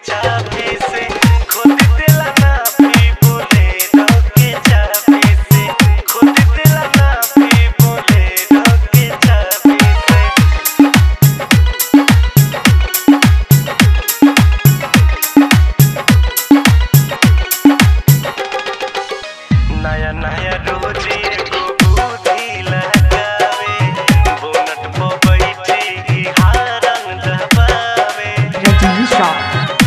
चाबी से खुद दिला ना भी बोलेरो के चाबी से खुद दिला ना भी बोलेरो के चाबी से नया नया रोज एगो बुद्धि लगावे बोनट पे बैठी हारन दबावे Rajni Shroff.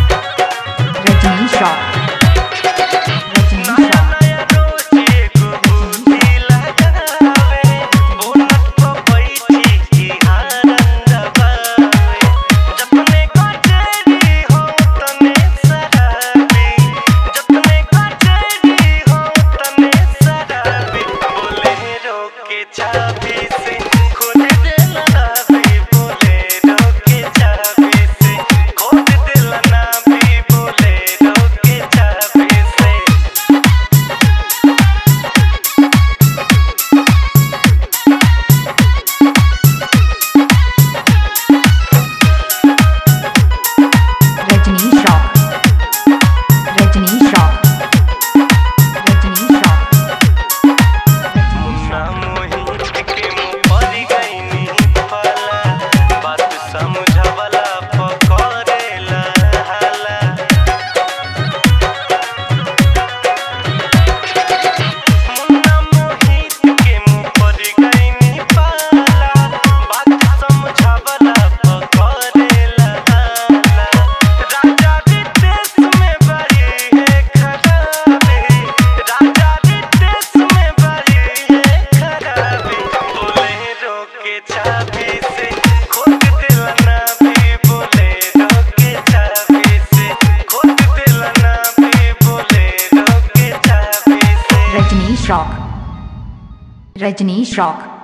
नया नया रोज एगो बुद्धि लगावे बोनट पे बैठी हारन दबावे जतने कचेरी हो तने शराबी जतने कचेरी हो तने शराबी बोलेरो के चाबी से खुद दिला ना भी बोलेरो के चाबी से खुद दिला ना भी बोलेरो के चाबी से Rajni Shroff. मुन्ना मोहित के मुँह पर गईनी पाला बात समझवला पकड़ेला हाला मुन्ना मोहित के मुँह पर गईनी पाला बात समझवला पकड़ेला हाला राजा विदेश में बड़ी है खराबी राजा विदेश में बड़ी है खराबी बोलेरो के चाबी से खुद दिला ना भी बोलेरो के चाबी से खुद दिला ना भी बोलेरो के चाबी से Rajni Shroff.